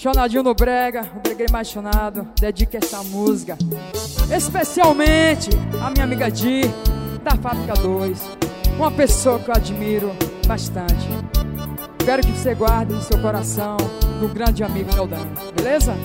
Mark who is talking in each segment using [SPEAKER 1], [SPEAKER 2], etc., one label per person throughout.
[SPEAKER 1] Chonadinho no brega, o breguei mais chonado. Dedica essa música especialmente a minha amiga Di, da Fábrica 2, uma pessoa que eu admiro bastante. Quero que você guarde no seu coração do grande amigo Neldano, beleza?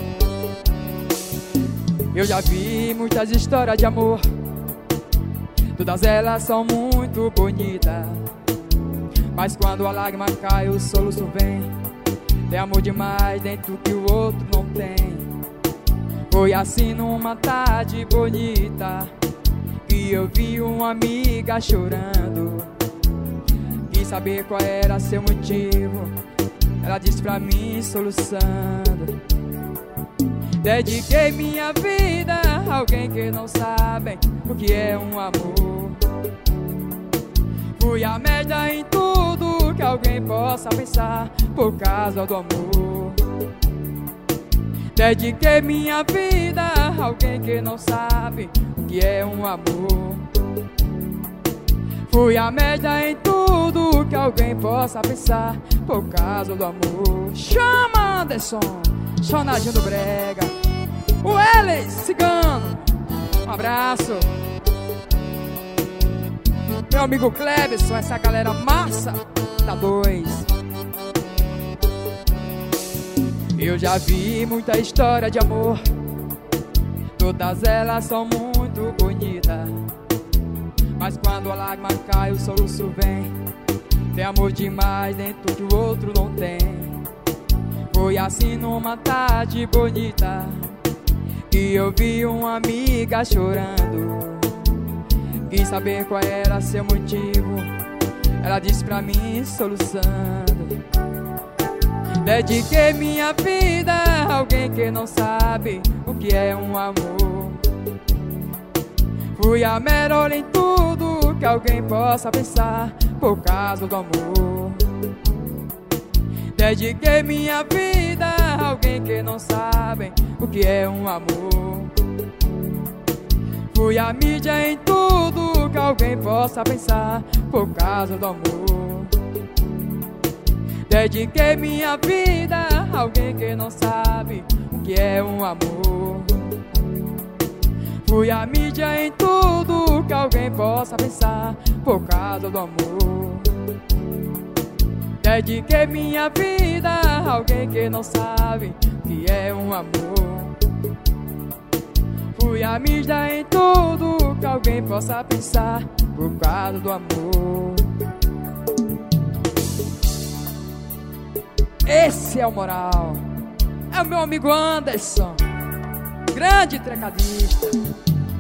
[SPEAKER 1] Eu já vi muitas histórias de amor, todas elas são muito bonitas, mas quando a lágrima cai, o soluço vem. Tem amor demais dentro que o outro não tem. Foi assim numa tarde bonita que eu vi uma amiga chorando. Quis saber qual era seu motivo, ela disse pra mim soluçando: dediquei minha vida a alguém que não sabe o que é um amor. Fui a merda em tudo que alguém possa pensar por causa do amor. Dediquei minha vida a alguém que não sabe o que é um amor. Fui a merda em tudo que alguém possa pensar por causa do amor. Chama Anderson, Chonadinho do brega, o Elis Cigano, um abraço. Meu amigo Clebson, essa galera massa da 2. Eu já vi muita história de amor, todas elas são muito bonitas, mas quando a lágrima cai, o soluço vem. Tem amor demais dentro que o outro não tem. Foi assim numa tarde bonita que eu vi uma amiga chorando. Quis saber qual era seu motivo, ela disse pra mim soluçando: dediquei minha vida a alguém que não sabe o que é um amor. Fui a melhor em tudo que alguém possa pensar por causa do amor. Dediquei minha vida a alguém que não sabe o que é um amor. Fui a mídia em tudo que alguém possa pensar por causa do amor. Dediquei minha vida a alguém que não sabe o que é um amor. Fui a mídia em tudo que alguém possa pensar por causa do amor. Dediquei minha vida a alguém que não sabe o que é um amor. Fui a mídia em tudo que alguém possa pensar por causa do amor. Esse é o moral. É o meu amigo Anderson, grande trecadista.